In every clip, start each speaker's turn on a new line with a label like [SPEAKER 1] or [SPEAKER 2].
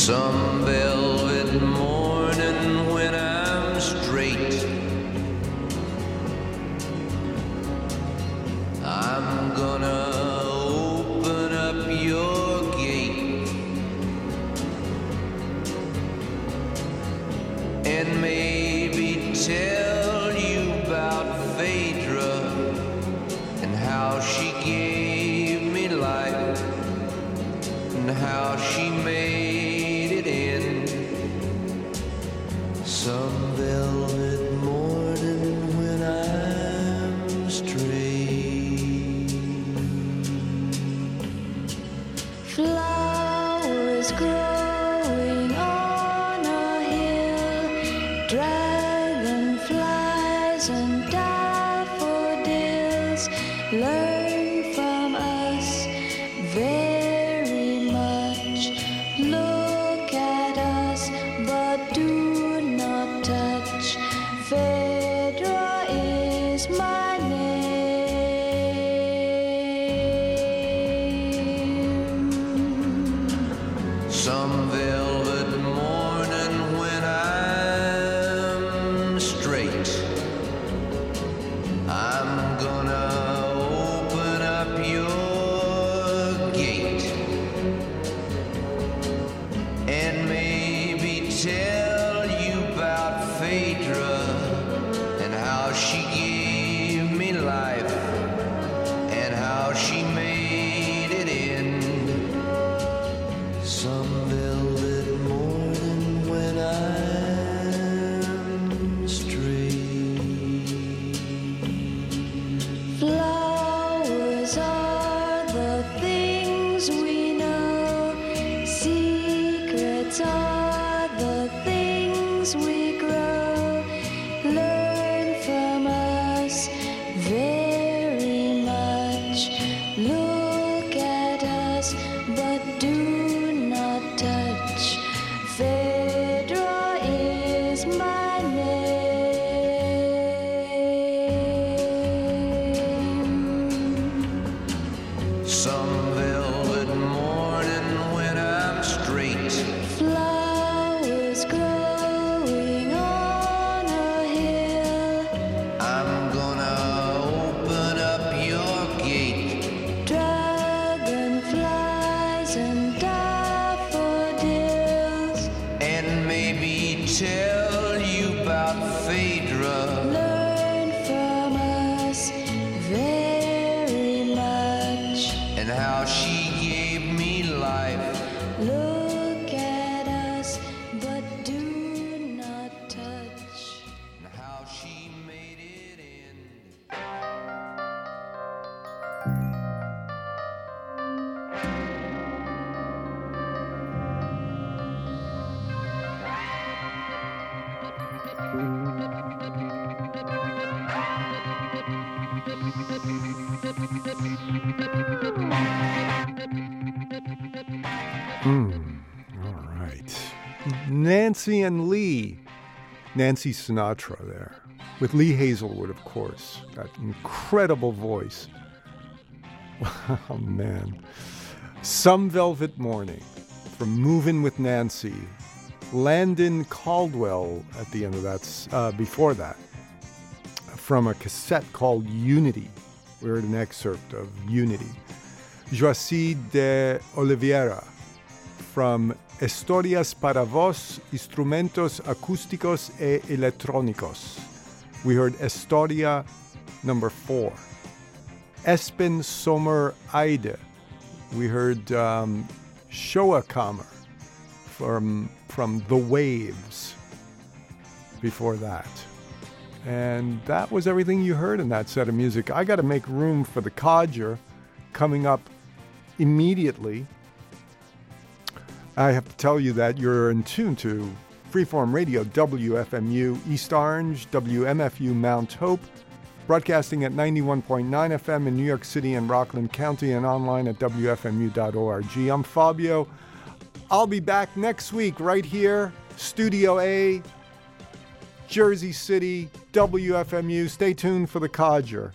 [SPEAKER 1] Some velvet morning when I'm straight, I'm gonna open up your gate and maybe tell you about Phaedra and how she gave me life and how she made it in some velvet morning when I'm straight.
[SPEAKER 2] Flowers growing on a hill, dragonflies and daffodils learn from us very much. Look at us, but do not touch. Phaedra is my name.
[SPEAKER 1] Some velvet morning when I'm straight, I'm gonna open up your gate and maybe tell you about Phaedra and how she gave me life and how she made it in some velvet morning when I'm straight.
[SPEAKER 2] Flowers are the things we know. Secrets are the things we grow. Learn from us very much. Look at us, but do not touch. Phaedra is my name.
[SPEAKER 1] Some velvet morning when I'm straight,
[SPEAKER 2] Flowers growing on a hill,
[SPEAKER 1] I'm gonna open up your gate
[SPEAKER 2] dragonflies and daffodils
[SPEAKER 1] and maybe tell you about Phaedra
[SPEAKER 2] learn from us very much.
[SPEAKER 1] and how she gave me life.
[SPEAKER 2] Look at us, but do not touch.
[SPEAKER 1] And how she made it in.
[SPEAKER 3] All right. Nancy and Lee. Nancy Sinatra there. With Lee Hazelwood, of course. That incredible voice. Oh, man. Some Velvet Morning from Movin' with Nancy. Landon Caldwell at the end of that, before that. From a cassette called Unity. We heard an excerpt of Unity. Joaci de Oliveira from Historias para Voz, Instrumentos Acústicos e Electrónicos. We heard Historia number 4. Espen Sommer Eide. We heard Shoah Kammer from The Waves before that. And that was everything you heard in that set of music. I got to make room for the Codger coming up immediately. I have to tell you that you're in tune to Freeform Radio, WFMU East Orange, WMFU Mount Hope, broadcasting at 91.9 FM in New York City and Rockland County and online at WFMU.org. I'm Fabio. I'll be back next week right here, Studio A, Jersey City, WFMU. Stay tuned for the Codger.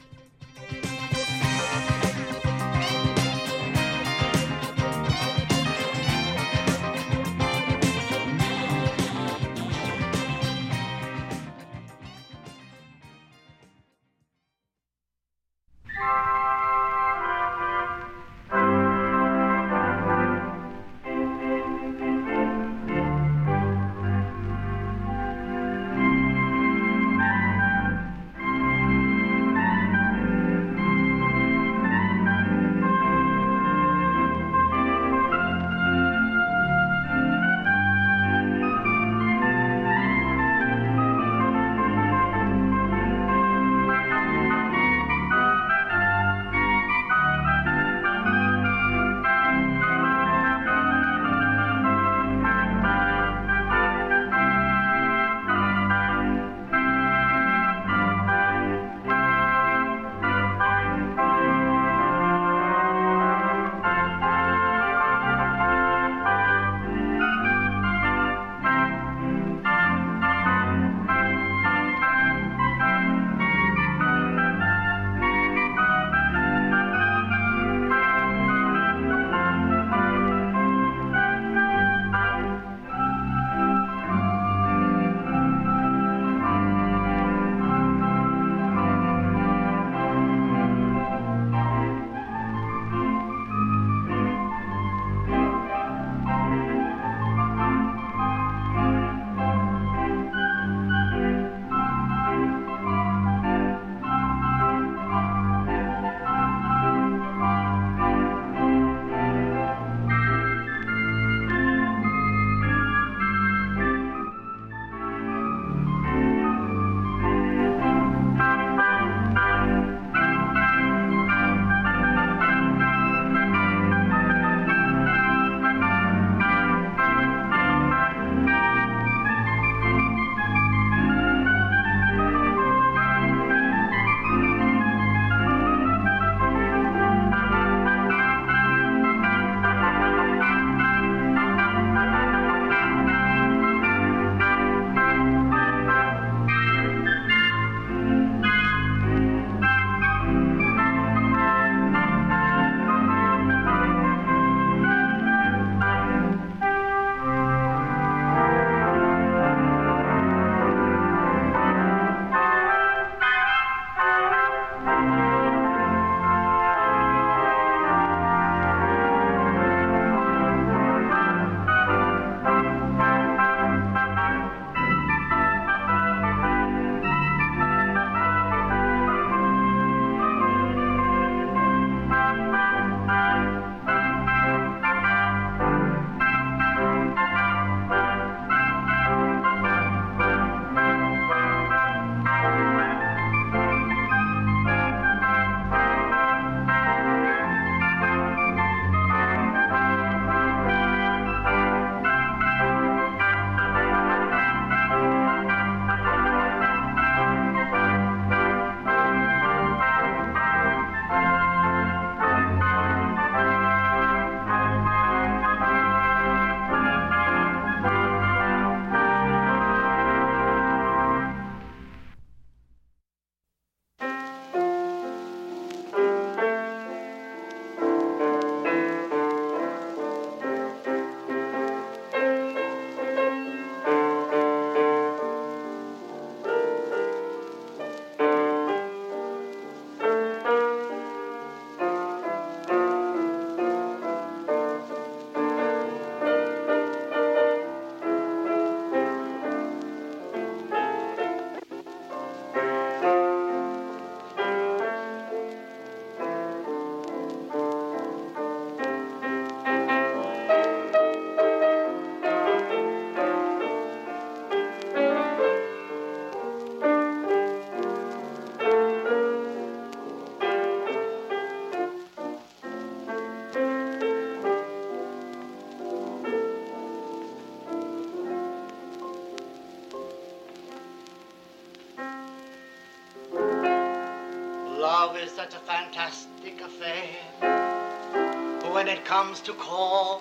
[SPEAKER 4] Love is such a fantastic affair. When it comes to call,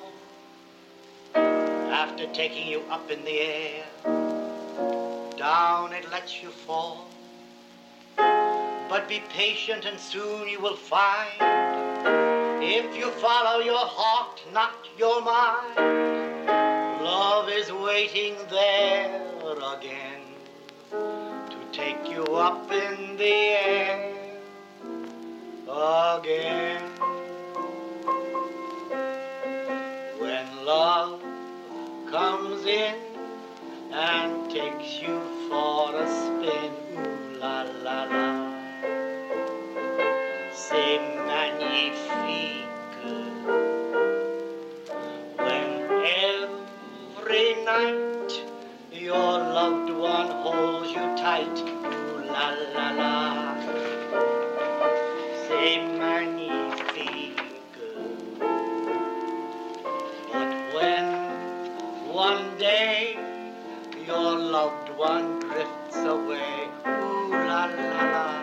[SPEAKER 4] after taking you up in the air, down it lets you fall. But be patient and soon you will find, if you follow your heart, not your mind, love is waiting there again to take you up in the air again. When love comes in and takes you for a spin, ooh la la la, c'est magnifique. When every night your loved one holds you tight, ooh la la la, c'est magnifique. But when one day your loved one drifts away, ooh la la la,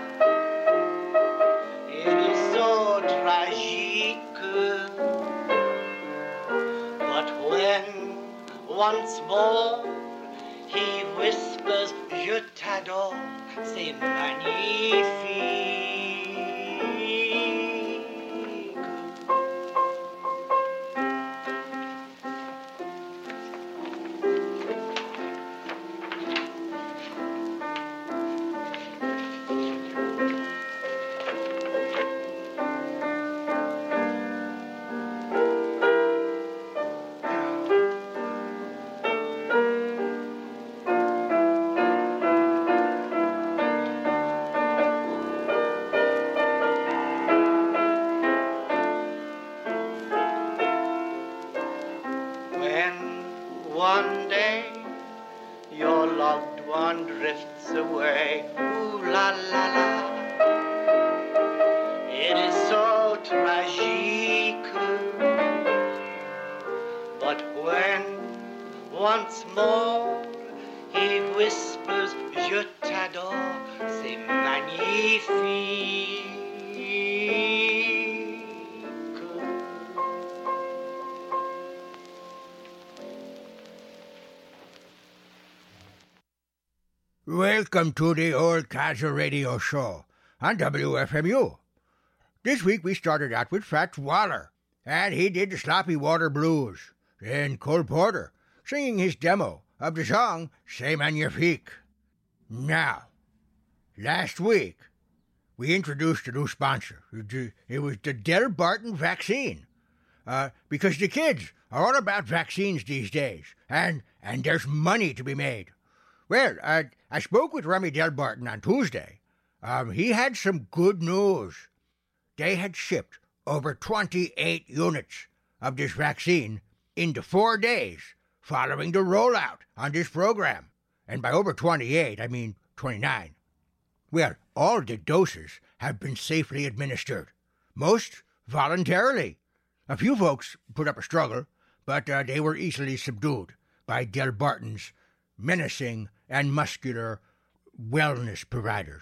[SPEAKER 4] it is so tragique. But when once more he whispers, je t'adore, c'est magnifique. One day your loved one drifts away, ooh la la la, it is so tragique. But when once more he whispers, je t'adore, c'est magnifique.
[SPEAKER 5] Welcome to the Old Castle Radio Show on WFMU. This week we started out with Fats Waller, and he did the Sloppy Water Blues. Then Cole Porter, singing his demo of the song C'est Magnifique. Now, last week we introduced a new sponsor. It was the Del Barton vaccine. Because the kids are all about vaccines these days, and there's money to be made. Well, I spoke with Remy Del Barton on Tuesday. He had some good news. They had shipped over 28 units of this vaccine into 4 days following the rollout on this program. And by over 28, I mean 29. Well, all the doses have been safely administered, most voluntarily. A few folks put up a struggle, but they were easily subdued by Del Barton's menacing and muscular wellness providers.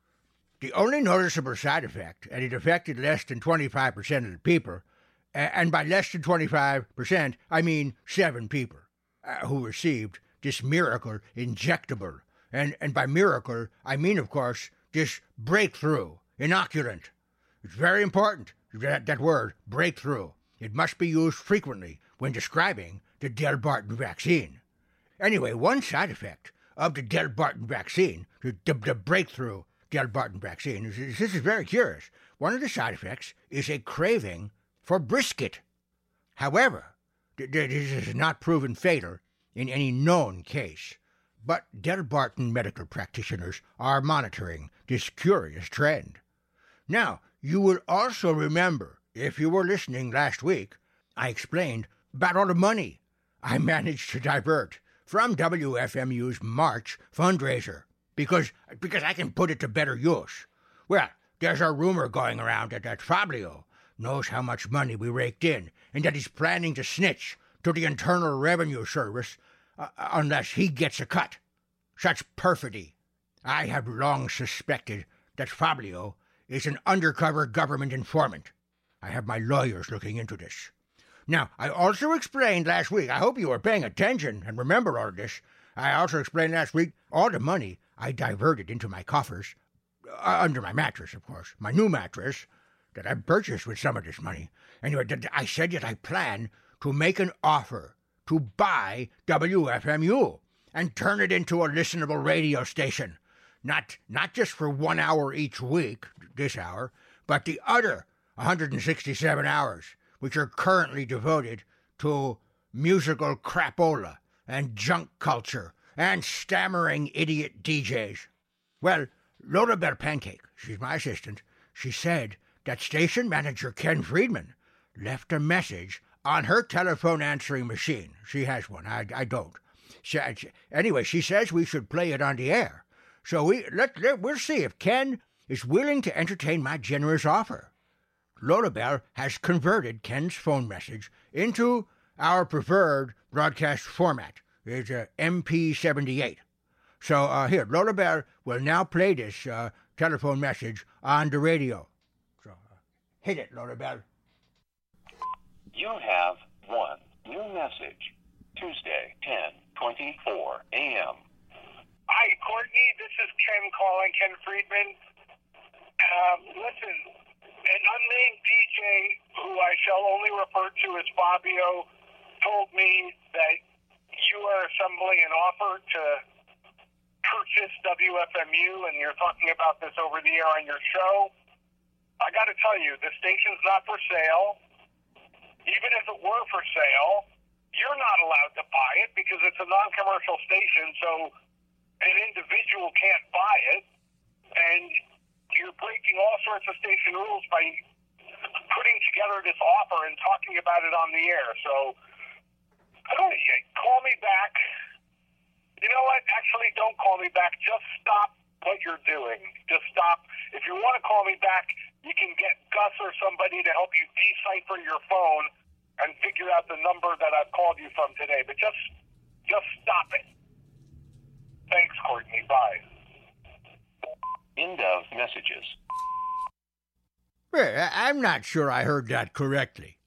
[SPEAKER 5] The only noticeable side effect, and it affected less than 25% of the people, and by less than 25%, I mean 7 people, who received this miracle injectable. And by miracle, I mean, of course, this breakthrough inoculant. It's very important, that word, breakthrough. It must be used frequently when describing the Del Barton vaccine. Anyway, one side effect of the Del Barton vaccine, the breakthrough Del Barton vaccine, this is very curious. One of the side effects is a craving for brisket. However, this is not proven fatal in any known case, but Del Barton medical practitioners are monitoring this curious trend. Now, you will also remember, if you were listening last week, I explained about all the money I managed to divert from WFMU's March fundraiser, because I can put it to better use. Well, there's a rumor going around that Fabio knows how much money we raked in, and that he's planning to snitch to the Internal Revenue Service unless he gets a cut. Such perfidy. I have long suspected that Fabio is an undercover government informant. I have my lawyers looking into this. Now, I also explained last week, I hope you were paying attention and remember all of this. I also explained last week all the money I diverted into my coffers, under my mattress, of course, my new mattress that I purchased with some of this money. Anyway, I said that I plan to make an offer to buy WFMU and turn it into a listenable radio station. Not just for 1 hour each week, this hour, but the other 167 hours, which are currently devoted to musical crapola and junk culture and stammering idiot DJs. Well, Lola Bell Pancake, she's my assistant, she said that station manager Ken Friedman left a message on her telephone answering machine. She has one. I don't. Anyway, she says we should play it on the air. So we'll see if Ken is willing to entertain my generous offer. Lola Bell has converted Ken's phone message into our preferred broadcast format. It's MP78. So here, Lola Bell will now play this telephone message on the radio. So hit it, Lola Bell.
[SPEAKER 6] You have one new message. Tuesday, 10:24 a.m.
[SPEAKER 7] Hi, Courtney. This is Ken calling, Ken Friedman. Listen, an unnamed DJ, who I shall only refer to as Fabio, told me that you are assembling an offer to purchase WFMU, and you're talking about this over the air on your show. I got to tell you, the station's not for sale. Even if it were for sale, you're not allowed to buy it because it's a non-commercial station, so an individual can't buy it, and you're breaking all sorts of station rules by putting together this offer and talking about it on the air. So, call me back. You know what? Actually, don't call me back. Just stop what you're doing. Just stop. If you want to call me back, you can get Gus or somebody to help you decipher your phone and figure out the number that I've called you from today. But just stop it. Thanks, Courtney. Bye.
[SPEAKER 6] End of messages.
[SPEAKER 5] Well, I'm not sure I heard that correctly.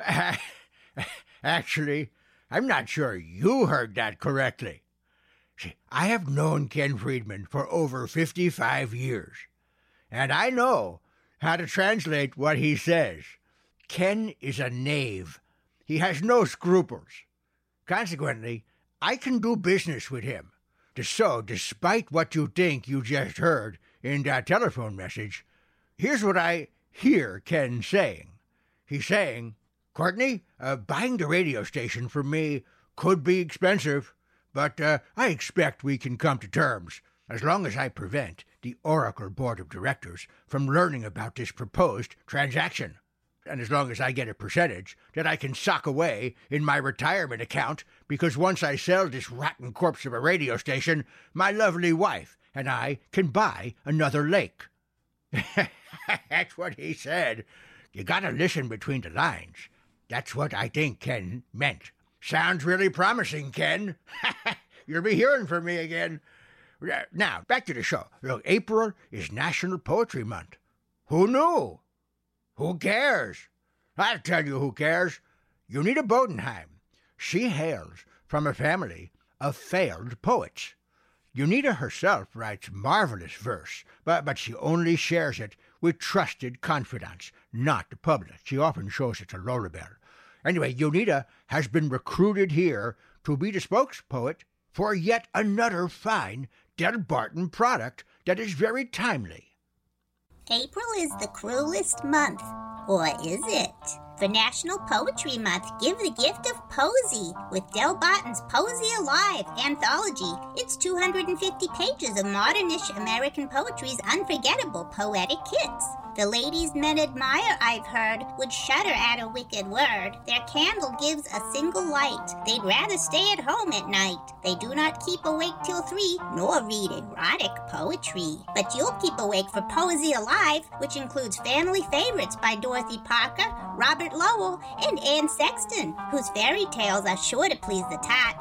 [SPEAKER 5] Actually, I'm not sure you heard that correctly. See, I have known Ken Friedman for over 55 years, and I know how to translate what he says. Ken is a knave. He has no scruples. Consequently, I can do business with him. So, despite what you think you just heard in that telephone message, here's what I hear Ken saying. He's saying, Courtney, buying the radio station from me could be expensive, but I expect we can come to terms as long as I prevent the Oracle Board of Directors from learning about this proposed transaction, and as long as I get a percentage that I can sock away in my retirement account, because once I sell this rotten corpse of a radio station, my lovely wife and I can buy another lake. That's what he said. You gotta listen between the lines. That's what I think Ken meant. Sounds really promising, Ken. You'll be hearing from me again. Now, back to the show. Look, April is National Poetry Month. Who knew? Who cares? I'll tell you who cares. Unita Bodenheim. She hails from a family of failed poets. Unita herself writes marvelous verse, but she only shares it with trusted confidants, not the public. She often shows it to Lola Bell. Anyway, Unita has been recruited here to be the spokespoet for yet another fine Del Barton product that is very timely.
[SPEAKER 8] April is the cruelest month, or is it? For National Poetry Month, give the gift of poesy with Del Barton's Poesy Alive anthology. It's 250 pages of modernish American poetry's unforgettable poetic hits. The ladies men admire, I've heard, would shudder at a wicked word. Their candle gives a single light. They'd rather stay at home at night. They do not keep awake till 3, nor read erotic poetry. But you'll keep awake for Poesy Alive, which includes family favorites by Dorothy Parker, Robert Lowell, and Anne Sexton, whose fairy tales are sure to please the tots.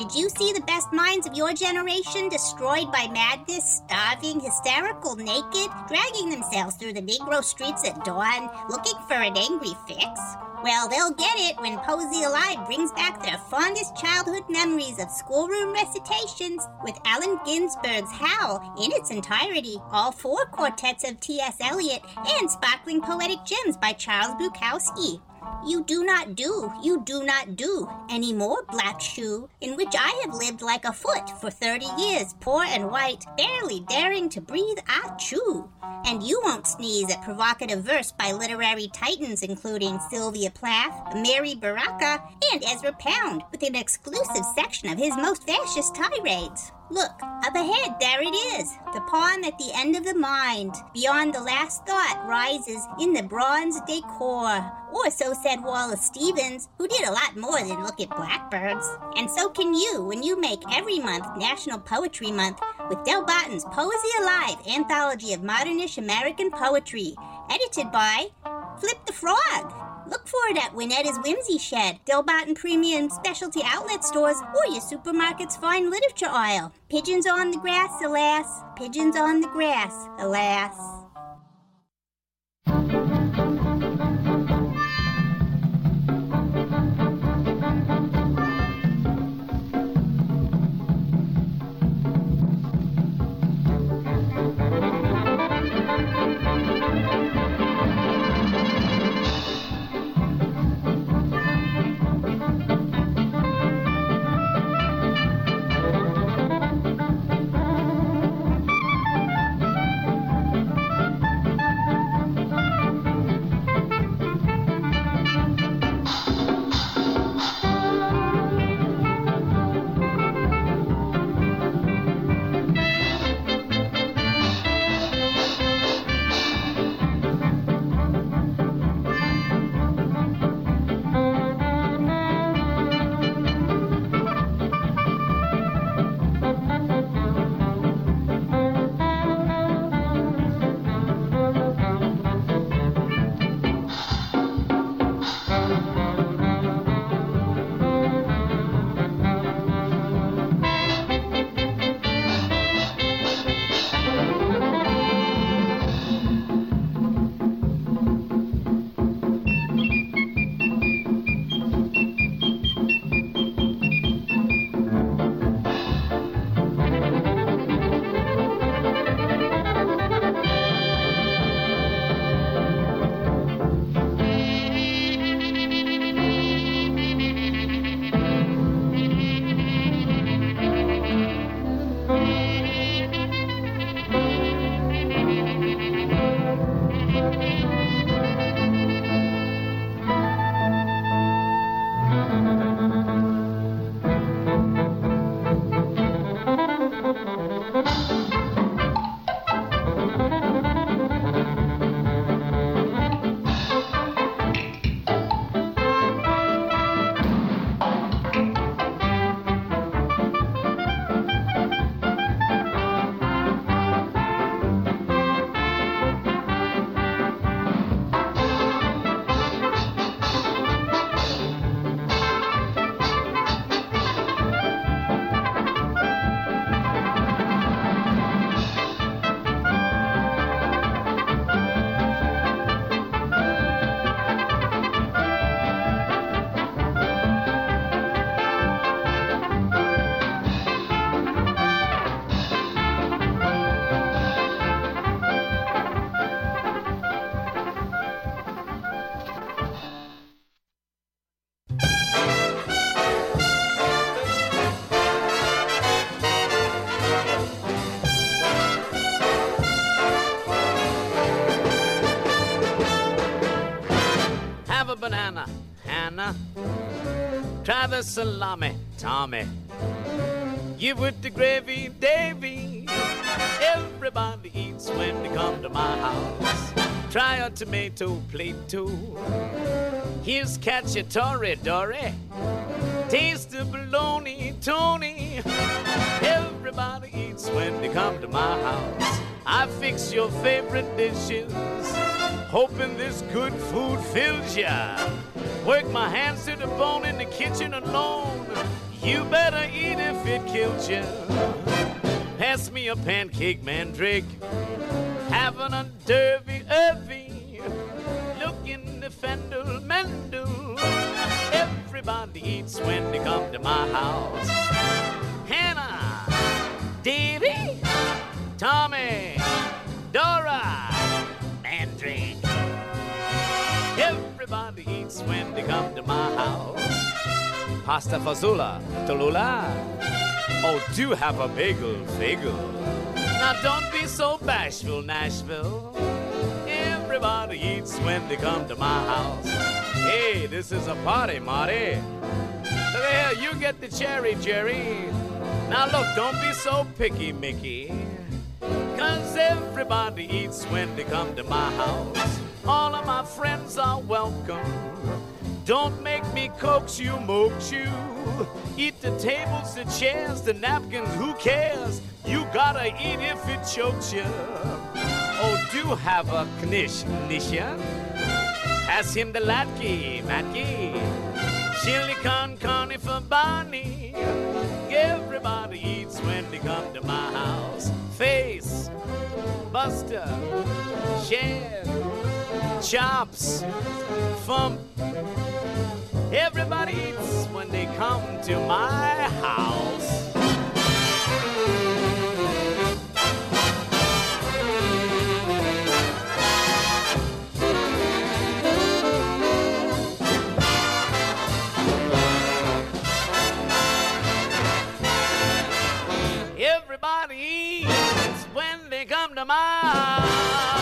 [SPEAKER 8] Did you see the best minds of your generation destroyed by madness, starving, hysterical, naked, dragging themselves through the Negro streets at dawn, looking for an angry fix? Well, they'll get it when Poesy Alive brings back their fondest childhood memories of schoolroom recitations with Allen Ginsberg's Howl in its entirety, all 4 quartets of T.S. Eliot, and sparkling poetic gems by Charles Bukowski. You do not do any more, Black Shoe, in which I have lived like a foot for 30 years, poor and white, barely daring to breathe achoo. And you won't sneeze at provocative verse by literary titans including Sylvia Plath, Mary Baraka, and Ezra Pound, with an exclusive section of his most fascist tirades. Look, up ahead, there it is, the pawn at the end of the mind. Beyond the last thought rises in the bronze decor. Or so said Wallace Stevens, who did a lot more than look at blackbirds. And so can you when you make every month National Poetry Month with Del Barton's Poesy Alive, Anthology of Modernish American Poetry, edited by Flip the Frog. Look for it at Winnetta's Whimsy Shed, Del Barton Premium Specialty Outlet Stores, or your supermarket's fine literature aisle. Pigeons on the grass, alas. Pigeons on the grass, alas.
[SPEAKER 9] Banana, Hannah. Try the salami, Tommy. Give it the gravy, Davy. Everybody eats when they come to my house. Try a tomato plate too. Here's cacciatore, Dory. Taste the bologna, Tony. Everybody eats when they come to my house. I fix your favorite dishes, hoping this good food fills ya. Work my hands to the bone in the kitchen alone. You better eat if it kills you. Pass me a pancake, mandrake. Having a derby irvy. Looking the fendel mendel. Everybody eats when they come to my house. Hannah, Davy, Tommy, Dora, Mandrake. Everybody eats when they come to my house. Pasta fazola, Tallulah. Oh, do have a bagel, fagel. Now don't be so bashful, Nashville. Everybody eats when they come to my house. Hey, this is a party, Marty. Look here, you get the cherry, Jerry. Now look, don't be so picky, Mickey. 'Cause everybody eats when they come to my house. All of my friends are welcome. Don't make me coax you, moax you. Eat the tables, the chairs, the napkins, who cares? You gotta eat if it chokes you. Oh, do have a knish, Nisha. Pass him the latke, matke. Chili con carne for Barney. Everybody eats when they come to my house. Face, Buster, Shed, Chops, Fump. Everybody eats when they come to my house. Everybody eats when they come to my house.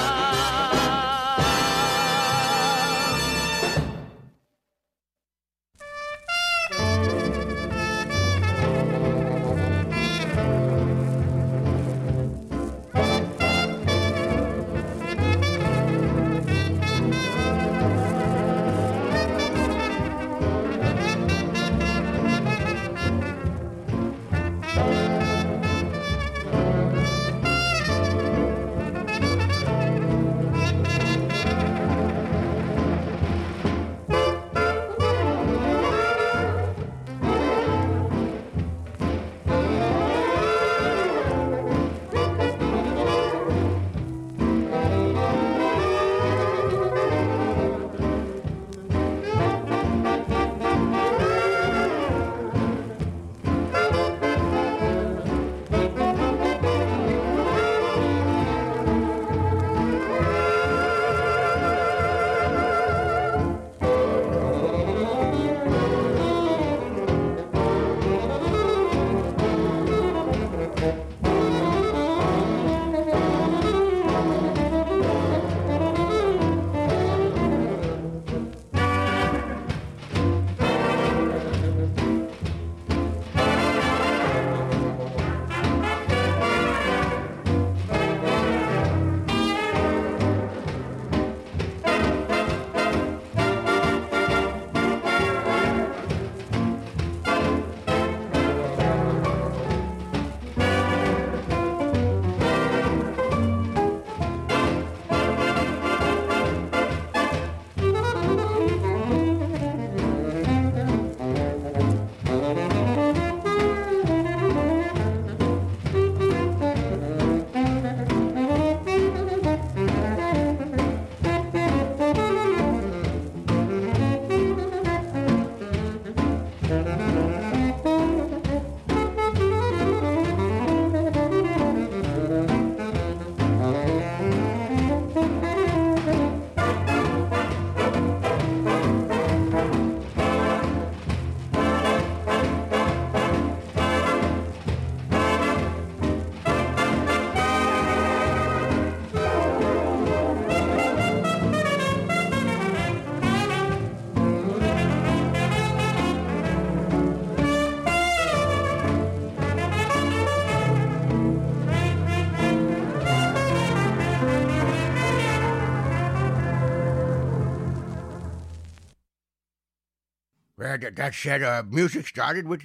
[SPEAKER 5] That said, music started with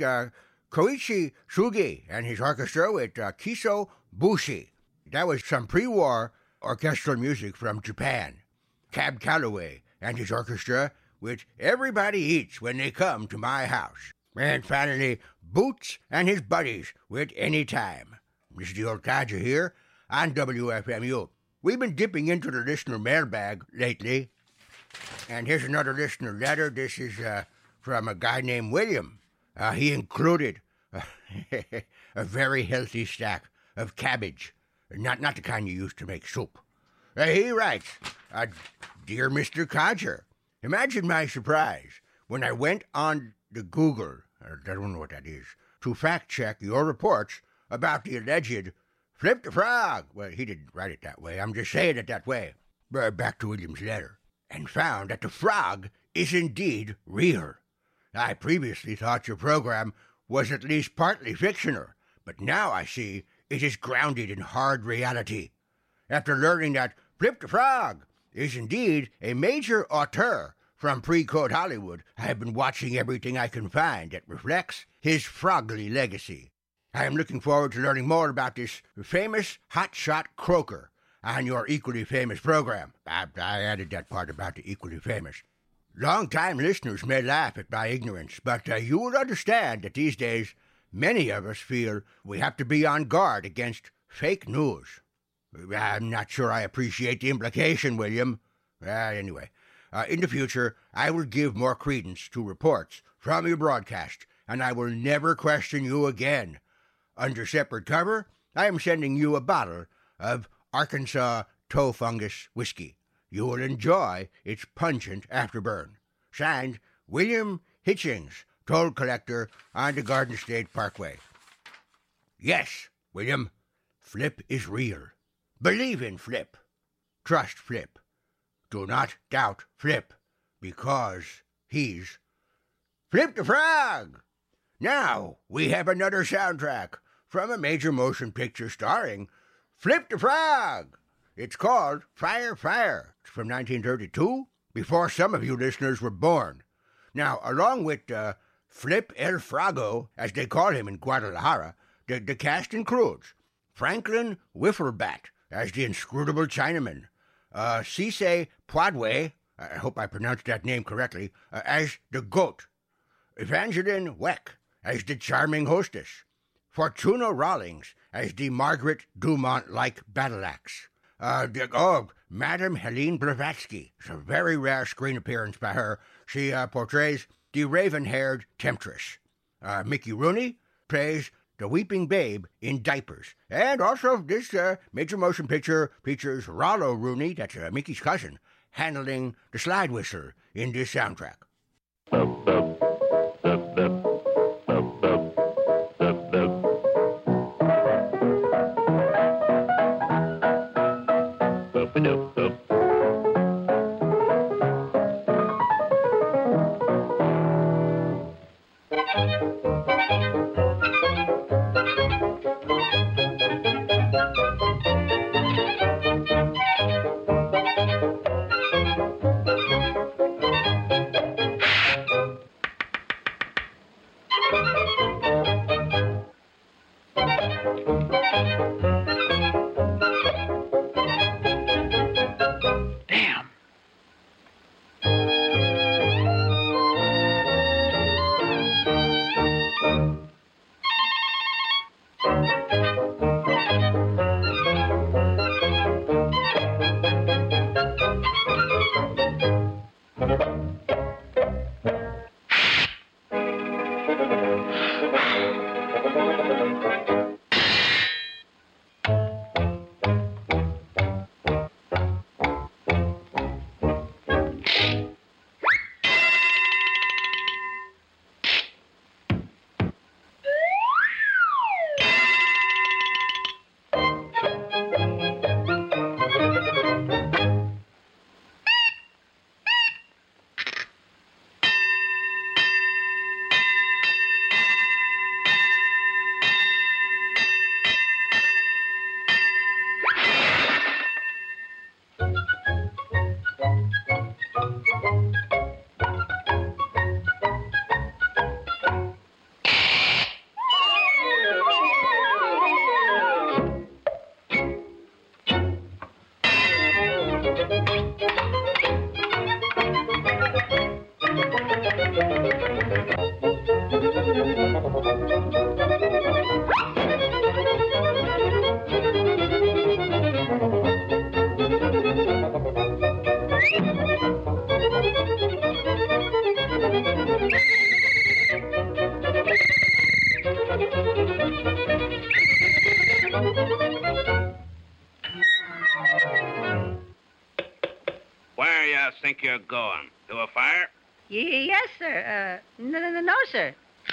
[SPEAKER 5] Koichi Sugi and his orchestra with Kiso Bushi. That was some pre-war orchestral music from Japan. Cab Calloway and his orchestra with Everybody Eats When They Come to My House. And finally, Boots and his buddies with Anytime. This is the old codger here on WFMU. We've been dipping into the listener mailbag lately. And here's another listener letter. This is from a guy named William. He included a very healthy stack of cabbage. Not the kind you use to make soup. He writes, Dear Mr. Codger, imagine my surprise when I went on the Google, I don't know what that is, to fact-check your reports about the alleged Flip the Frog. Well, he didn't write it that way. I'm just saying it that way. Back to William's letter. And found that the frog is indeed real. I previously thought your program was at least partly fictional, but now I see it is grounded in hard reality. After learning that Flip the Frog is indeed a major auteur from pre-code Hollywood, I have been watching everything I can find that reflects his frogly legacy. I am looking forward to learning more about this famous hotshot croaker on your equally famous program. I added that part about the equally famous. Long-time listeners may laugh at my ignorance, but you will understand that these days many of us feel we have to be on guard against fake news. I'm not sure I appreciate the implication, William. Anyway, in the future, I will give more credence to reports from your broadcast, and I will never question you again. Under separate cover, I am sending you a bottle of Arkansas toe fungus whiskey. You will enjoy its pungent afterburn. Signed, William Hitchings, toll collector on the Garden State Parkway. Yes, William, Flip is real. Believe in Flip. Trust Flip. Do not doubt Flip, because he's Flip the Frog. Now we have another soundtrack from a major motion picture starring Flip the Frog. It's called Fire, Fire. It's from 1932, before some of you listeners were born. Now, along with Flip El Frago, as they call him in Guadalajara, the cast includes Franklin Wifflebat as the inscrutable Chinaman, Cisse Poidway, I hope I pronounced that name correctly, as the goat, Evangeline Weck as the charming hostess, Fortuna Rawlings as the Margaret Dumont-like battle-axe, Madame Helene Blavatsky. It's a very rare screen appearance by her. She portrays the raven-haired temptress. Mickey Rooney plays the weeping babe in diapers. And also, this major motion picture features Rollo Rooney, that's Mickey's cousin, handling the slide whistle in this soundtrack.
[SPEAKER 10] Where you think you're going? To a fire?
[SPEAKER 11] Yes, sir. No, sir.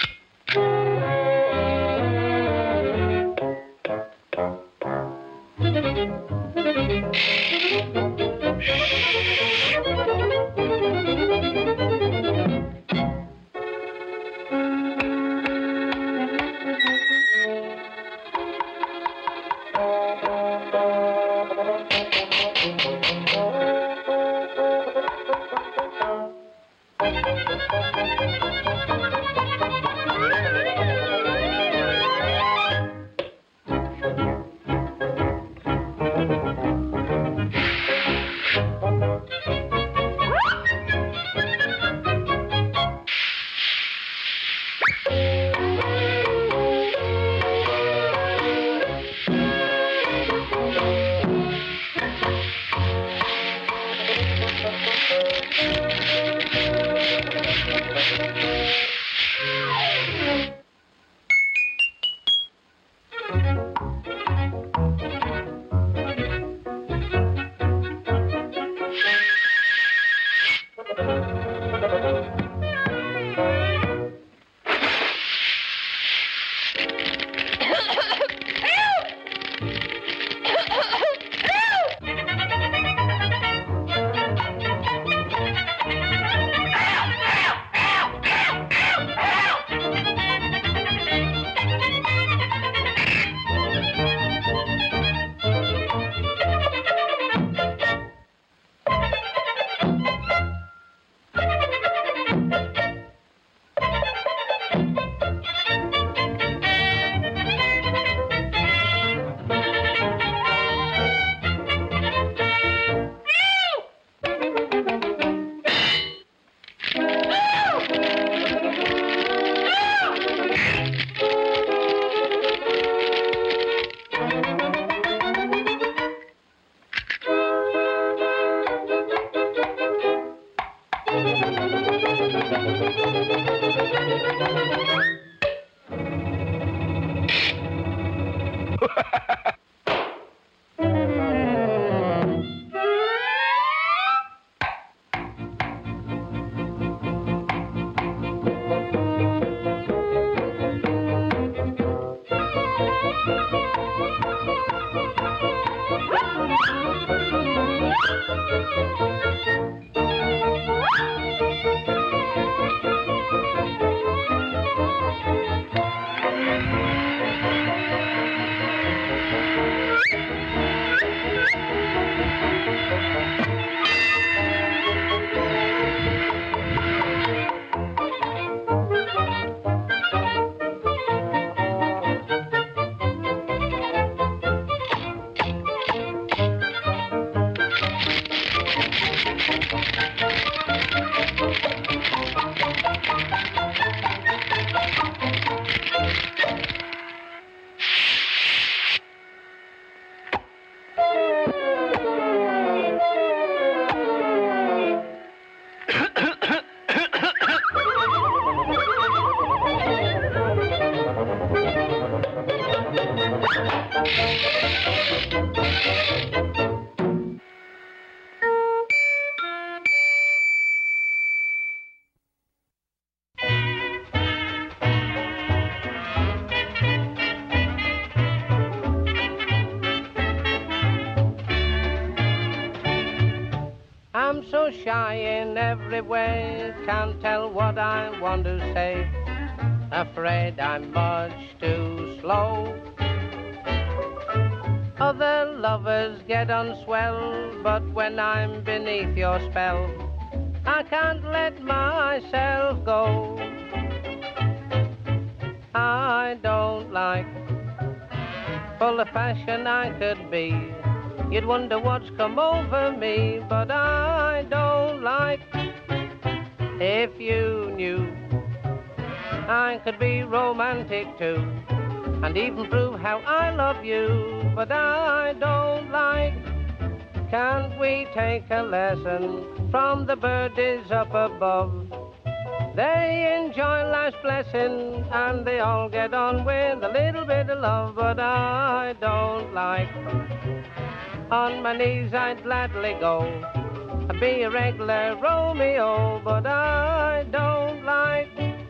[SPEAKER 12] I'm so shy in every way, can't tell what I want to say. Afraid I'm much too slow. Other lovers get on swell, but when I'm beneath your spell, I can't let myself go. I don't like full of fashion I could be. You'd wonder what's come over me, but I don't like. If you knew I could be romantic too, and even prove how I love you, but I don't like Can't we take a lesson from the birdies up above? They enjoy life's blessing and they all get on with a little bit of love, but I don't like. On my knees I'd gladly go, I'd be a regular Romeo, but I don't like.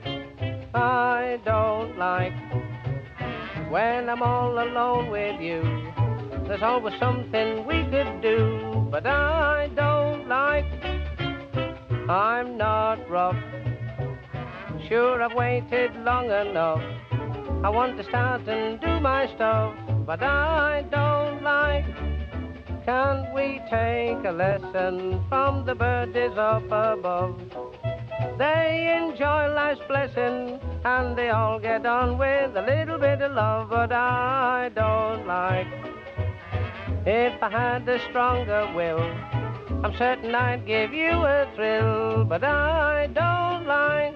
[SPEAKER 12] When I'm all alone with you, there's always something we could do, but I don't like. I'm not rough. Sure, I've waited long enough. I want to start and do my stuff, but I don't like. Can't we take a lesson from the birdies up above? They enjoy life's blessing and they all get on with a little bit of love, but I don't like. If I had a stronger will, I'm certain I'd give you a thrill, but I don't like.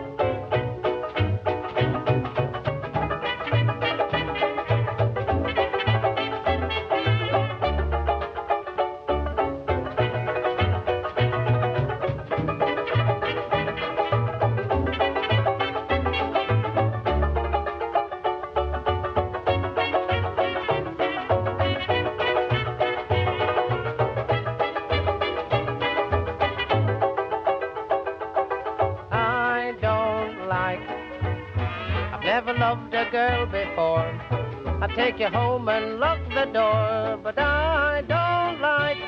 [SPEAKER 12] Loved a girl before, I'd take you home and lock the door, but I don't like.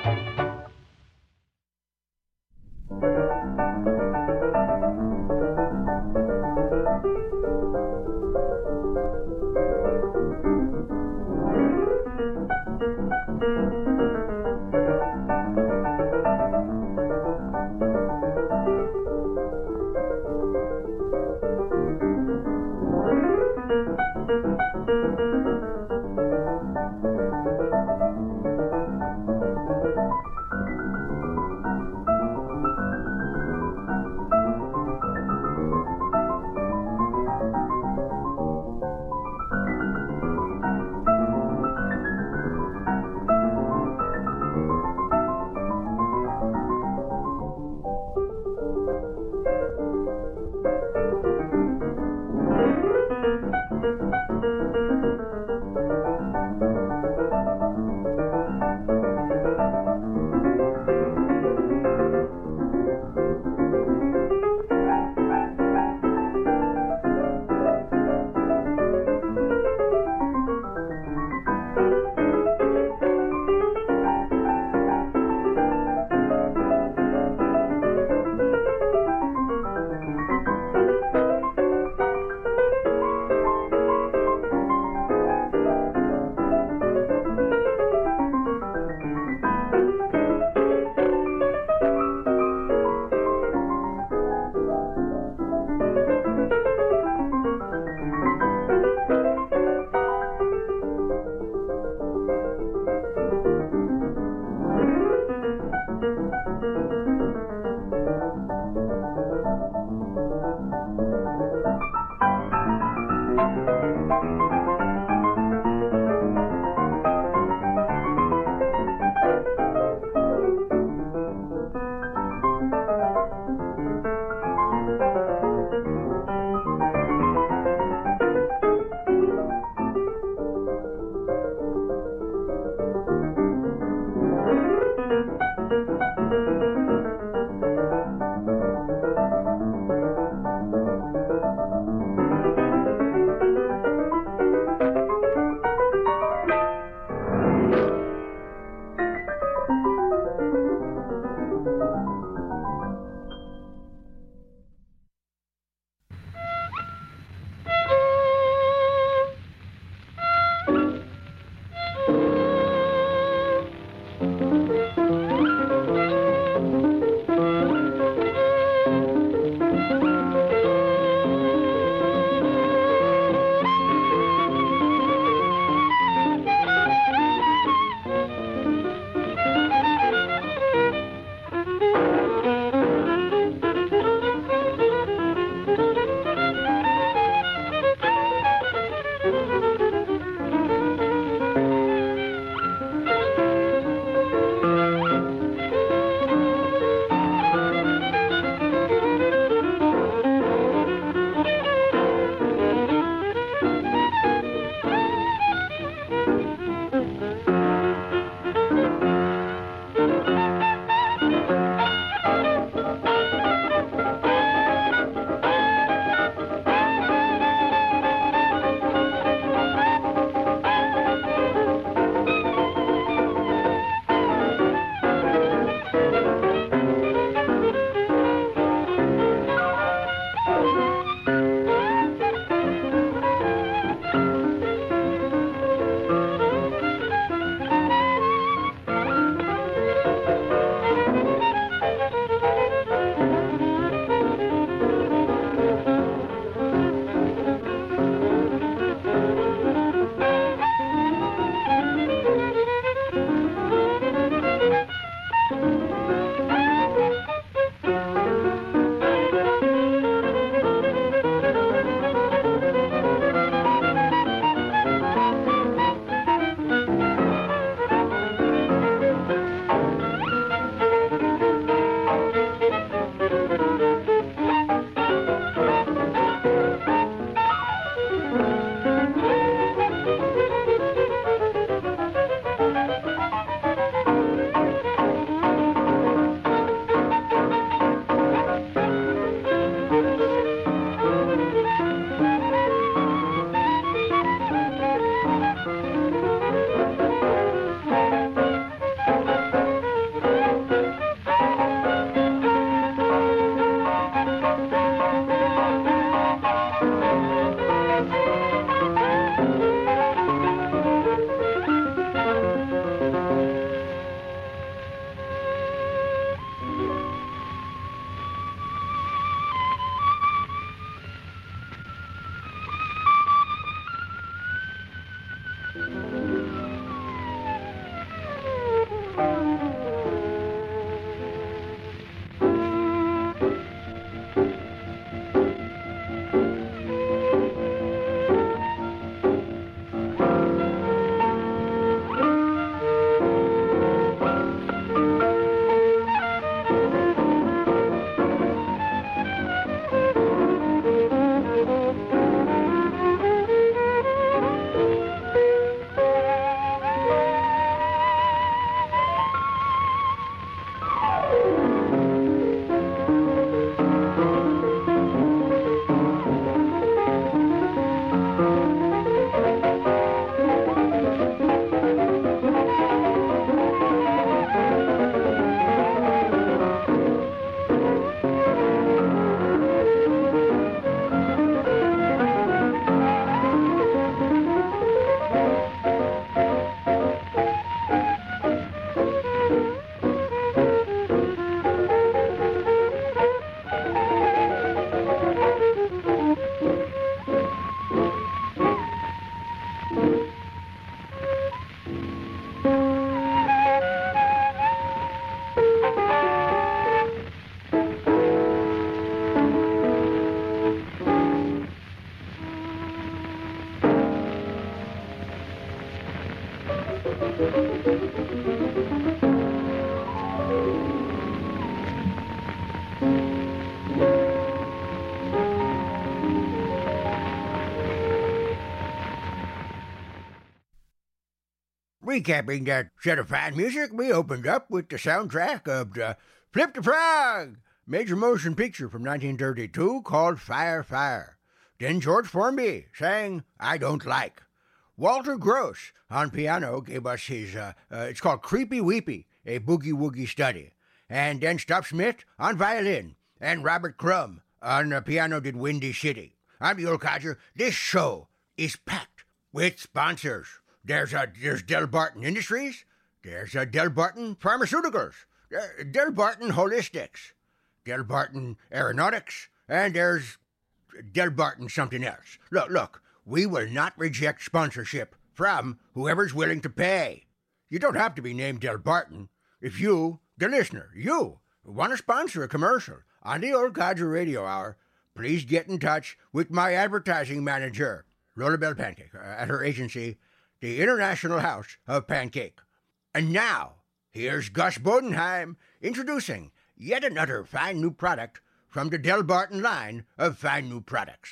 [SPEAKER 5] recapping that set of fine music, we opened up with the soundtrack of the Flip to Prague major motion picture from 1932 called Fire, Fire. Then George Formby sang I Don't Like. Walter Gross on piano gave us his, it's called Creepy Weepy, a boogie-woogie study. And then Stuff Smith on violin, and Robert Crumb on piano did Windy City. I'm the old codger. This show is packed with sponsors. There's Del Barton Industries, there's Del Barton Pharmaceuticals, Del Barton Holistics, Del Barton Aeronautics, and there's Del Barton something else. Look, we will not reject sponsorship from whoever's willing to pay. You don't have to be named Del Barton. If you, the listener, you want to sponsor a commercial on the Old Codger Radio Hour, please get in touch with my advertising manager, Lola Bell Pancake, at her agency, the International House of Pancake. And now, here's Gus Bodenheim introducing yet another fine new product from the Del Barton line of fine new products.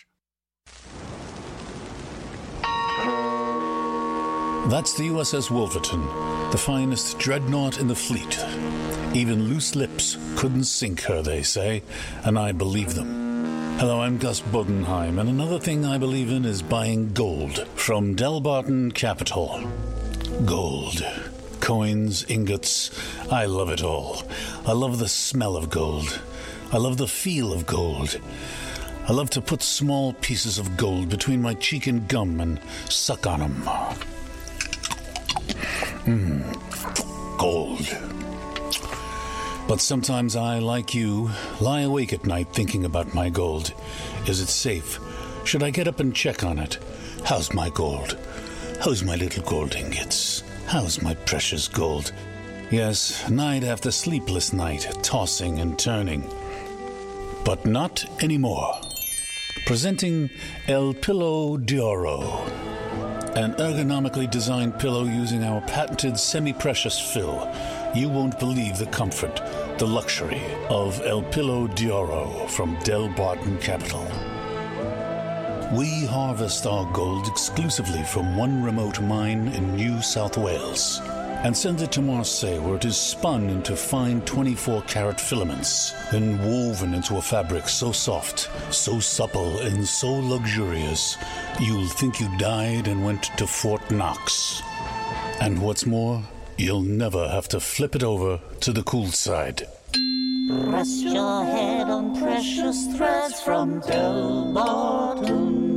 [SPEAKER 13] That's the USS Wolverton, the finest dreadnought in the fleet. Even loose lips couldn't sink her, they say, and I believe them. Hello, I'm Gus Bodenheim, and another thing I believe in is buying gold from Del Barton Capital. Gold. Coins, ingots, I love it all. I love the smell of gold. I love the feel of gold. I love to put small pieces of gold between my cheek and gum and suck on them. Gold. But sometimes I, like you, lie awake at night thinking about my gold. Is it safe? Should I get up and check on it? How's my gold? How's my little gold ingots? How's my precious gold? Yes, night after sleepless night, tossing and turning. But not anymore. Presenting El Pillow d'Oro, an ergonomically designed pillow using our patented semi-precious fill. You won't believe the comfort, the luxury of El Pillow d'Oro from Del Barton Capital. We harvest our gold exclusively from one remote mine in New South Wales and send it to Marseille, where it is spun into fine 24-karat filaments, then woven into a fabric so soft, so supple, and so luxurious, you'll think you died and went to Fort Knox. And what's more, you'll never have to flip it over to the cool side.
[SPEAKER 14] Rest your head on precious threads from Del Barton.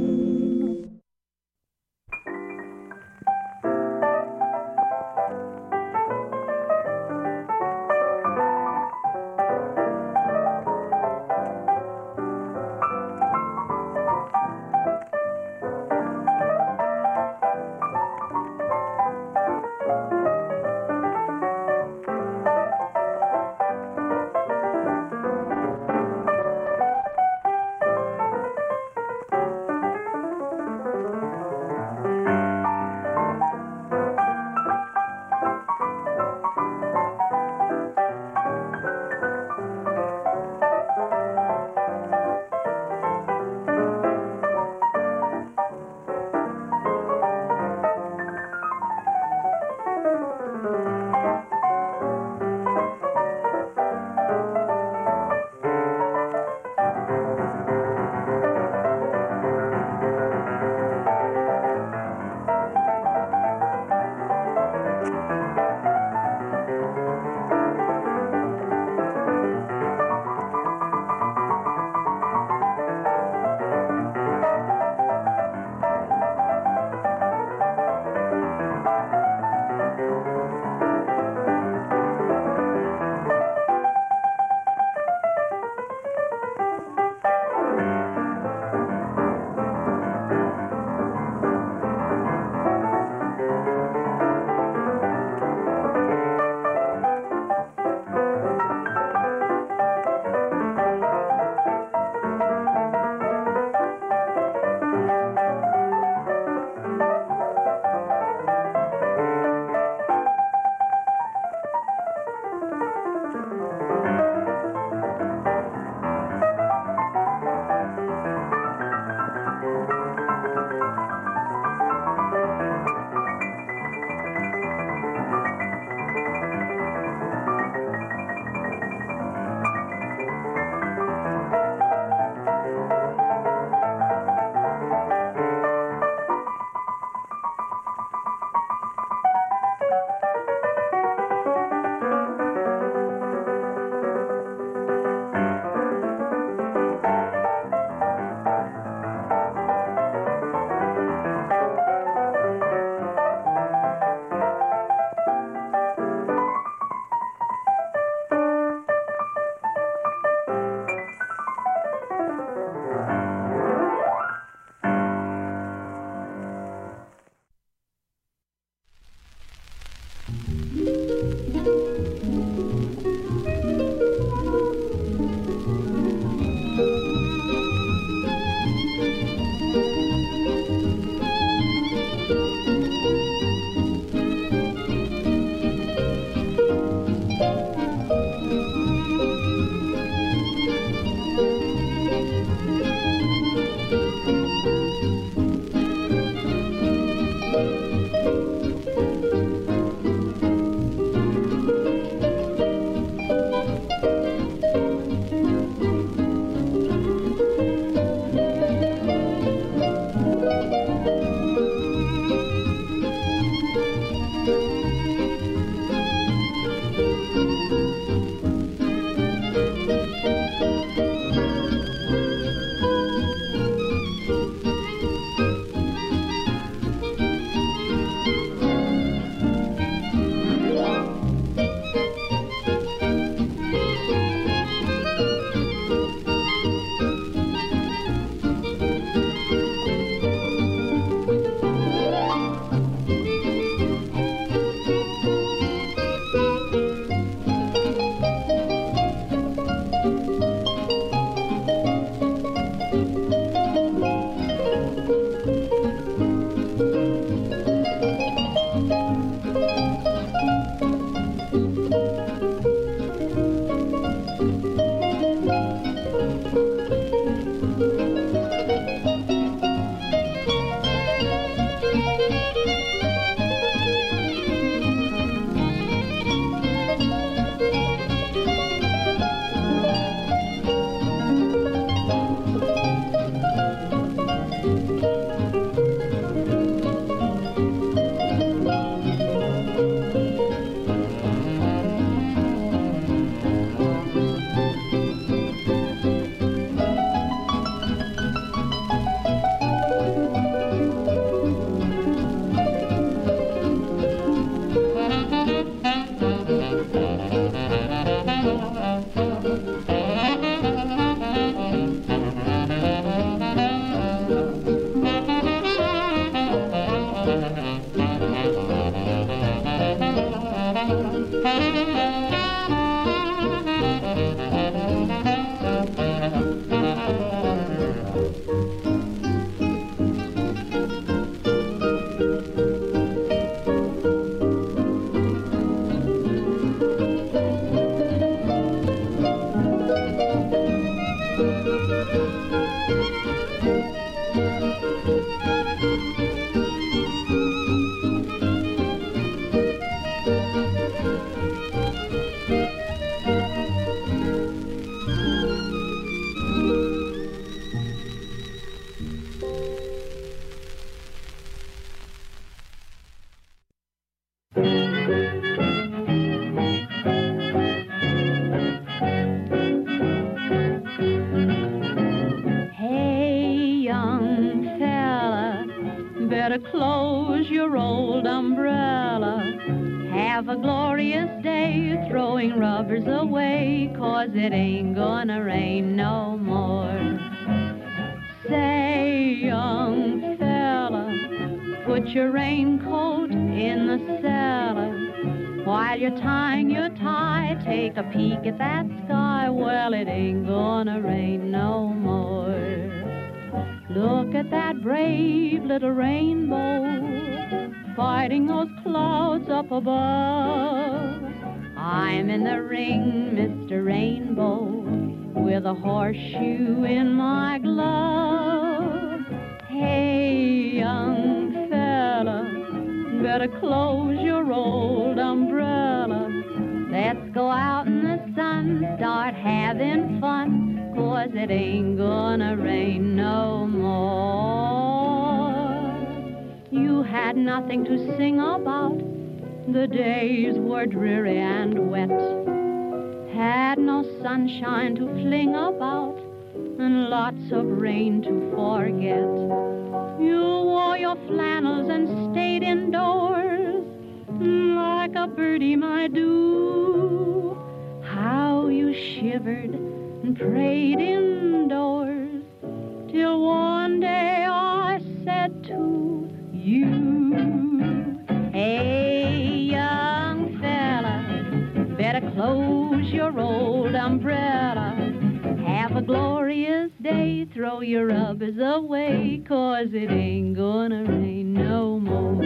[SPEAKER 15] Close your old umbrella. Have a glorious day throwing rubbers away, 'cause it ain't gonna rain no more. Say, young fella, put your raincoat in the cellar. While you're tying your tie, take a peek at that sky. Well, it ain't gonna rain no more. Look at that brave little rainbow, fighting those clouds up above. I'm in the ring, Mr. Rainbow, with a horseshoe in my glove. Hey, young fella, better close your old umbrella. Let's go out in the sun, start having fun, 'cause it ain't gonna rain no more. You had nothing to sing about, the days were dreary and wet. Had no sunshine to fling about, and lots of rain to forget. You wore your flannels and stayed indoors, like a birdie might do. How you shivered and prayed indoors, till one day I said to you, hey, young fella, better close your old umbrella. Have a glorious day, throw your rubbers away, 'cause it ain't gonna rain no more.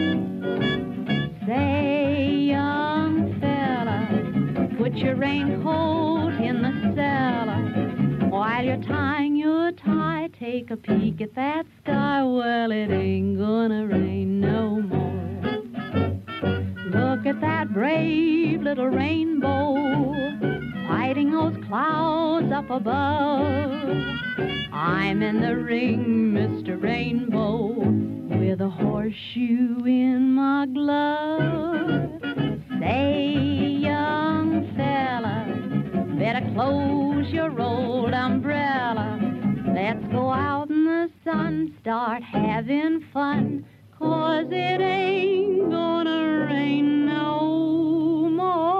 [SPEAKER 15] Say, young fella, put your raincoat in the cellar. While you're tying your tie, take a peek at that sky. Well, it ain't gonna rain no more. Look at that brave little rainbow, fighting those clouds up above. I'm in the ring, Mr. Rainbow, with a horseshoe in my glove. Say, young fella, better close your old umbrella. Let's go out in the sun, start having fun, 'cause it ain't gonna rain no more.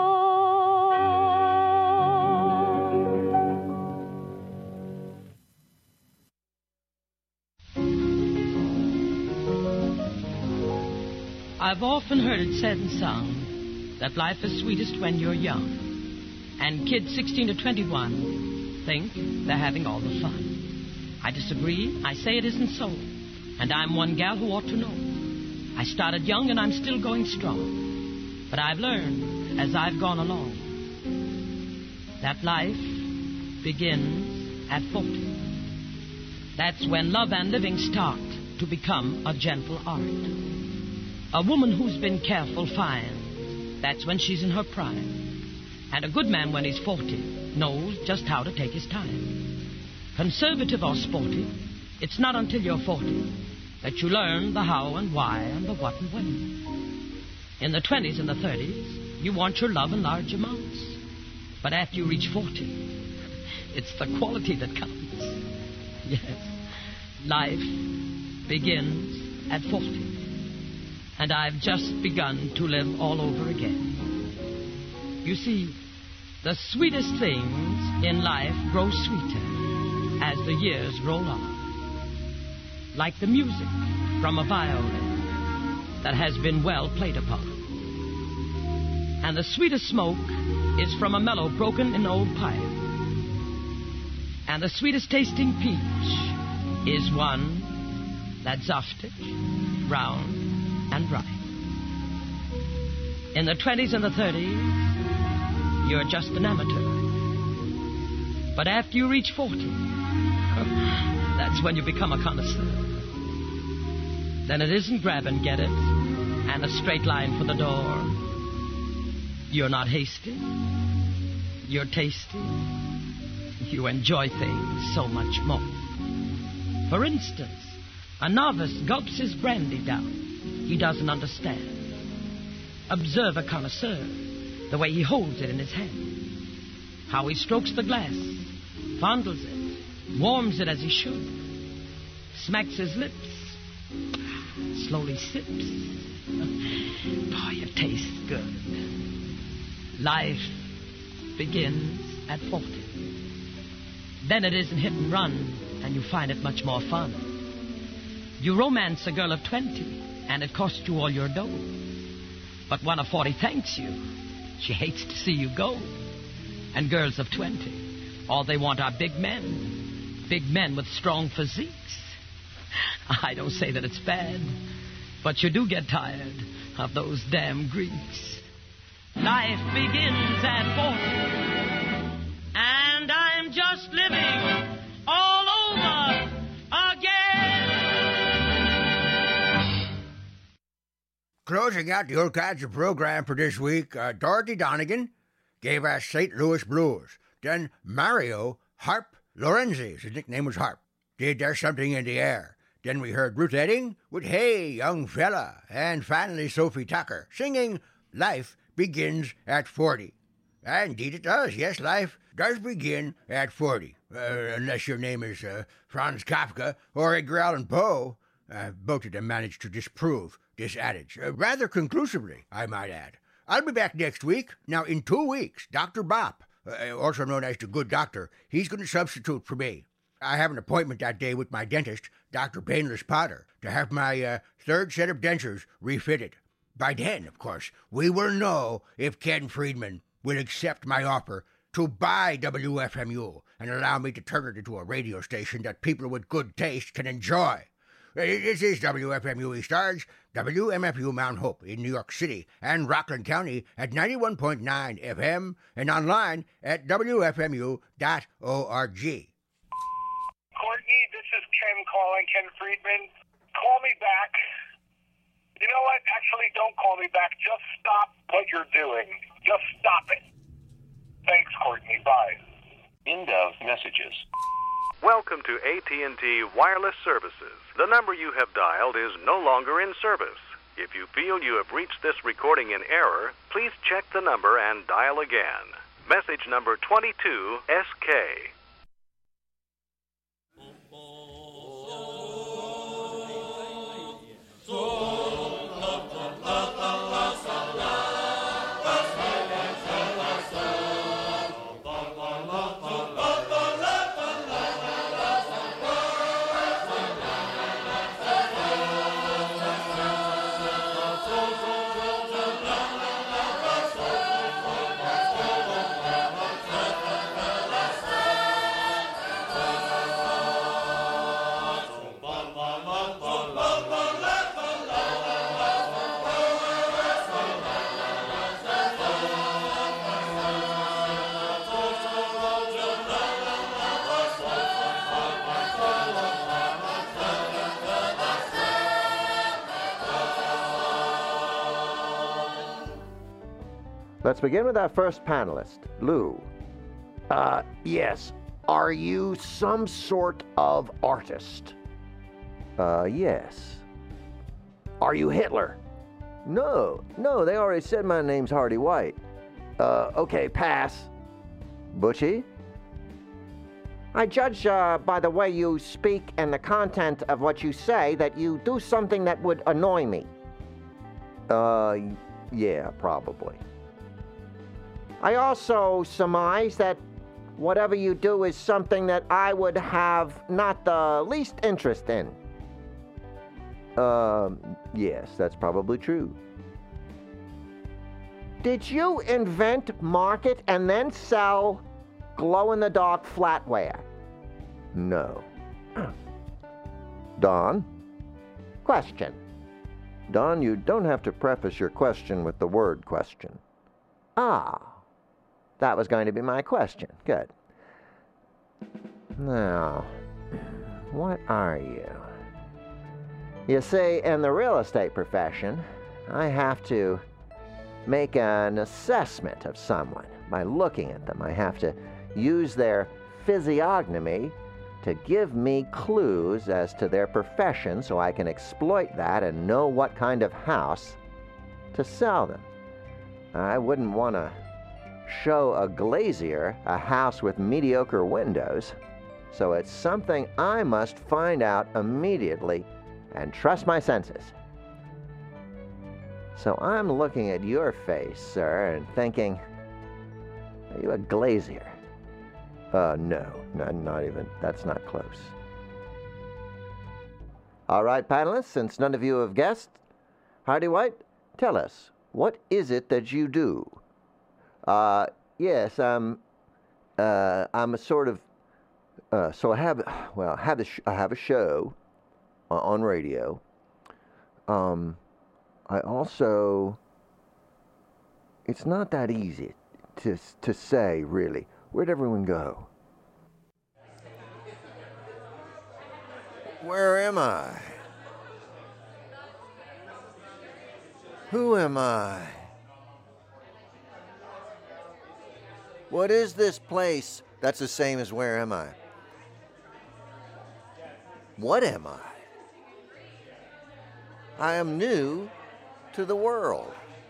[SPEAKER 16] I've often heard it said and sung that life is sweetest when you're young. And kids 16 to 21 think they're having all the fun. I disagree. I say it isn't so. And I'm one gal who ought to know. I started young and I'm still going strong. But I've learned as I've gone along that life begins at 40. That's when love and living start to become a gentle art. A woman who's been careful finds that's when she's in her prime. And a good man, when he's 40, knows just how to take his time. Conservative or sporty, it's not until you're 40 that you learn the how and why and the what and when. In the 20s and the 30s, you want your love in large amounts. But after you reach 40, it's the quality that counts. Yes, life begins at 40. And I've just begun to live all over again. You see, The sweetest things in life grow sweeter as the years roll on, like the music from a violin that has been well played upon. And the sweetest smoke is from a mellow broken in old pipe. And the sweetest tasting peach is one that's softish, round, and ripe. In the 20s and the 30s, you're just an amateur. But after you reach 40, that's when you become a connoisseur. Then it isn't grab and get it and a straight line for the door. You're not hasty. You're tasty. You enjoy things so much more. For instance, a novice gulps his brandy down. He doesn't understand. Observe a connoisseur, the way he holds it in his hand. How he strokes the glass, fondles it, warms it as he should, smacks his lips, slowly sips. Boy, it tastes good. Life begins at 40. Then it isn't hit and run, and you find it much more fun. You romance a girl of 20, and it costs you all your dough. But one of 40 thanks you. She hates to see you go. And girls of 20, all they want are big men with strong physiques. I don't say that it's bad, but you do get tired of those damn Greeks. Life begins at 40, and I'm just living all over again.
[SPEAKER 5] Closing out the Old Codger program for this week, Dorothy Donegan gave us St. Louis Blues. Then Mario Harp Lorenzi, his nickname was Harp, did There's Something in the Air. Then we heard Ruth Edding with Hey, Young Fella. And finally Sophie Tucker singing Life Begins at 40. And indeed it does. Yes, life does begin at 40. Unless your name is Franz Kafka or Edgar Allan Poe. Both of them managed to disprove this adage. Rather conclusively, I might add. I'll be back next week. Now, in 2 weeks, Dr. Bop, also known as the Good Doctor, he's going to substitute for me. I have an appointment that day with my dentist, Dr. Painless Potter, to have my third set of dentures refitted. By then, of course, we will know if Ken Friedman will accept my offer to buy WFMU and allow me to turn it into a radio station that people with good taste can enjoy. This is WFMU East Orange, WMFU Mount Hope in New York City and Rockland County at 91.9 FM and online at WFMU.org.
[SPEAKER 7] Courtney, this is Ken calling, Ken Friedman. Call me back. You know what? Actually, don't call me back. Just stop what you're doing. Just stop it. Thanks, Courtney. Bye.
[SPEAKER 6] End of messages.
[SPEAKER 17] Welcome to AT&T Wireless Services. The number you have dialed is no longer in service. If you feel you have reached this recording in error, please check the number and dial again. Message number 22SK.
[SPEAKER 18] Let's begin with our first panelist, Lou. Yes. Are you some sort of artist? Yes. Are you Hitler? No, they already said my name's Hardy White. Okay, pass. Butchie? I judge by the way you speak and the content of what you say that you do something that would annoy me. Yeah, probably. I also surmise that whatever you do is something that I would have not the least interest in. Yes, that's probably true. Did you invent, market, and then sell glow-in-the-dark flatware? No. Don? Question. Don, you don't have to preface your question with the word question. Ah, that was going to be my question. Good. Now, what are you? You see, in the real estate profession, I have to make an assessment of someone by looking at them. I have to use their physiognomy to give me clues as to their profession so I can exploit that and know what kind of house to sell them. I wouldn't want to show a glazier a house with mediocre windows, so it's something I must find out immediately and trust my senses. So I'm looking at your face, sir, and thinking, are you a glazier? No, not even. That's not close. All right, panelists, since none of you have guessed, Hardy White, tell us, what is it that you do? Yes, I'm a sort of, so I have a show on radio. I also, it's not that easy to say, really. Where'd everyone go? Where am I? Who am I? What is this place that's the same as where am I? What am I? I am new to the world.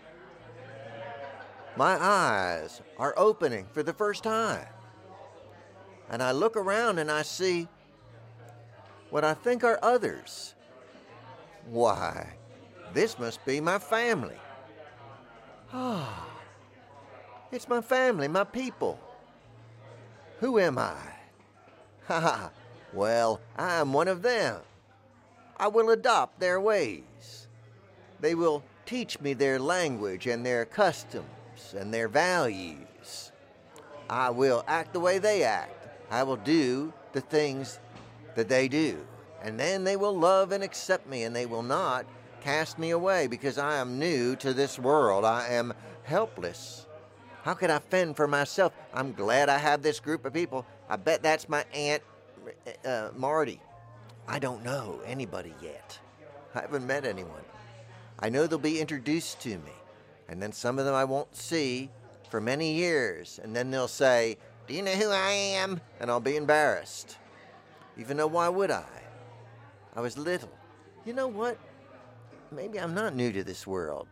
[SPEAKER 18] My eyes are opening for the first time. And I look around and I see what I think are others. Why, this must be my family. Ah, it's my family, my people. Who am I? Ha ha, well, I am one of them. I will adopt their ways. They will teach me their language and their customs and their values. I will act the way they act. I will do the things that they do. And then they will love and accept me, and they will not cast me away because I am new to this world. I am helpless. How could I fend for myself? I'm glad I have this group of people. I bet that's my Aunt Marty. I don't know anybody yet. I haven't met anyone. I know they'll be introduced to me, and then some of them I won't see for many years, and then they'll say, "Do you know who I am?" And I'll be embarrassed. Even though, why would I? I was little. You know what? Maybe I'm not new to this world.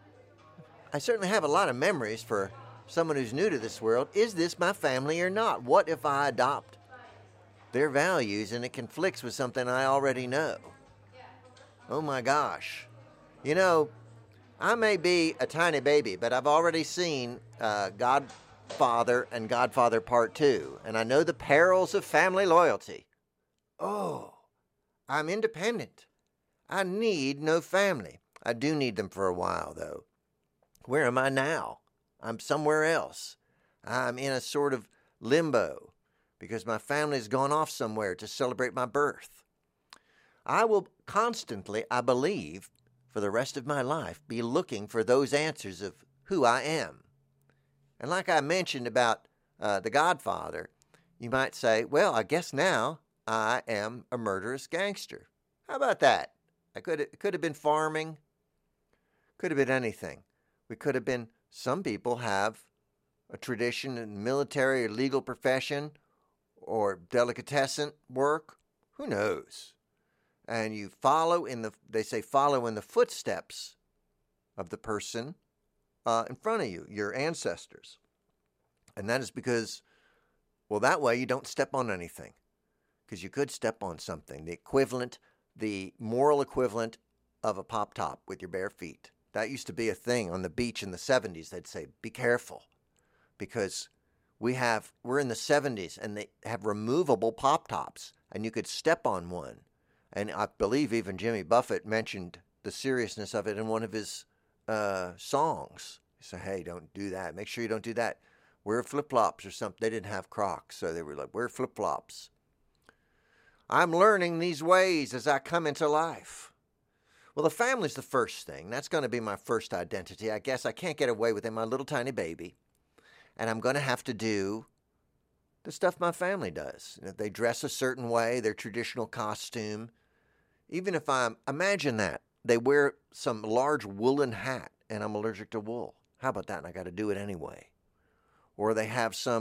[SPEAKER 18] I certainly have a lot of memories for someone who's new to this world. Is this my family or not? What if I adopt their values and it conflicts with something I already know? Oh my gosh. You know, I may be a tiny baby, but I've already seen Godfather and Godfather Part 2, and I know the perils of family loyalty. Oh, I'm independent. I need no family. I do need them for a while, though. Where am I now? I'm somewhere else. I'm in a sort of limbo because my family's gone off somewhere to celebrate my birth. I will constantly, I believe, for the rest of my life, be looking for those answers of who I am. And like I mentioned about The Godfather, you might say, well, I guess now I am a murderous gangster. How about that? It could have been farming. Could have been anything. We could have been, some people have a tradition in military or legal profession or delicatessen work. Who knows? And you follow they say follow in the footsteps of the person in front of you, your ancestors. And that is because, well, that way you don't step on anything. Because you could step on something, the moral equivalent of a pop top with your bare feet. That used to be a thing on the beach in the 70s. They'd say, be careful. because we're in the 70s and they have removable pop tops and you could step on one. And I believe even Jimmy Buffett mentioned the seriousness of it in one of his songs. He said, hey, don't do that. Make sure you don't do that. Wear flip-flops or something. They didn't have Crocs, so they were like, wear flip-flops. I'm learning these ways as I come into life. Well, the family's the first thing. That's going to be my first identity. I guess I can't get away with it, my little tiny baby. And I'm going to have to do the stuff my family does. If they dress a certain way, their traditional costume. Even if imagine that. They wear some large woolen hat and I'm allergic to wool. How about that? And I got to do it anyway. Or they have some